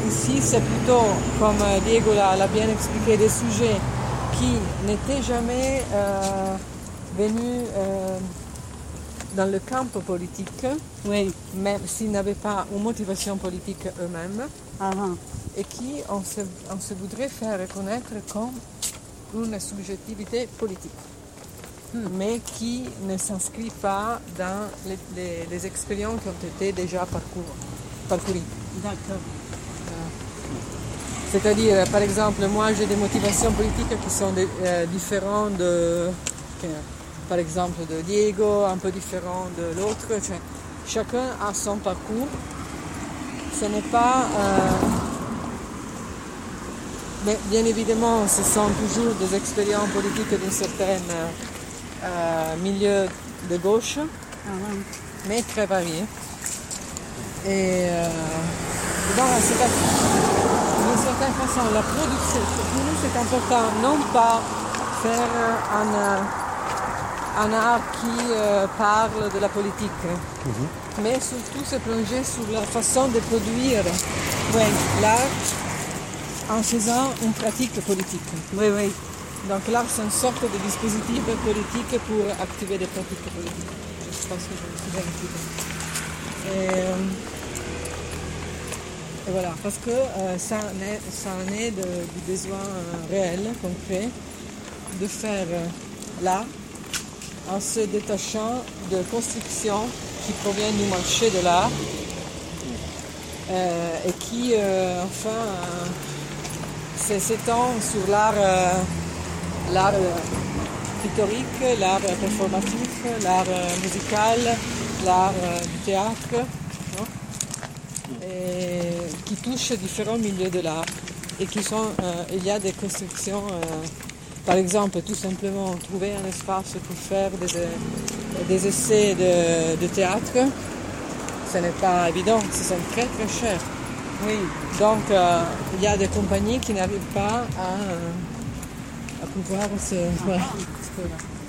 ici, c'est plutôt, comme Diego l'a bien expliqué, des sujets qui n'étaient jamais venus dans le camp politique, Oui. même s'ils n'avaient pas une motivation politique eux-mêmes, et qui on se voudrait faire reconnaître comme une subjectivité politique, mais qui ne s'inscrit pas dans les expériences qui ont été déjà parcourues. D'accord. C'est-à-dire, par exemple, moi j'ai des motivations politiques qui sont différentes par exemple, de Diego, un peu différent de l'autre. Chacun a son parcours. Ce n'est pas... mais bien évidemment, ce sont toujours des expériences politiques d'un certain milieu de gauche, mais très variées. Et donc, d'une certaine façon, la production, pour nous c'est important non pas faire un art qui parle de la politique, mais surtout se plonger sur la façon de produire l'art en faisant une pratique politique. Oui, oui. Donc l'art, c'est une sorte de dispositif politique pour activer des pratiques politiques. Je pense que je me suis bien expliqué. Et voilà, parce que ça en est du besoin réel, concret, de faire l'art en se détachant de constructions qui proviennent du marché de l'art et qui, s'étend sur l'art pictorique, l'art performatif, l'art musical, l'art du théâtre, non? Et qui touche différents milieux de l'art et il y a des constructions. Par exemple, tout simplement trouver un espace pour faire des essais de théâtre, ce n'est pas évident, ce sont très très cher. Oui. Donc il y a des compagnies qui n'arrivent pas à pouvoir se... Voilà.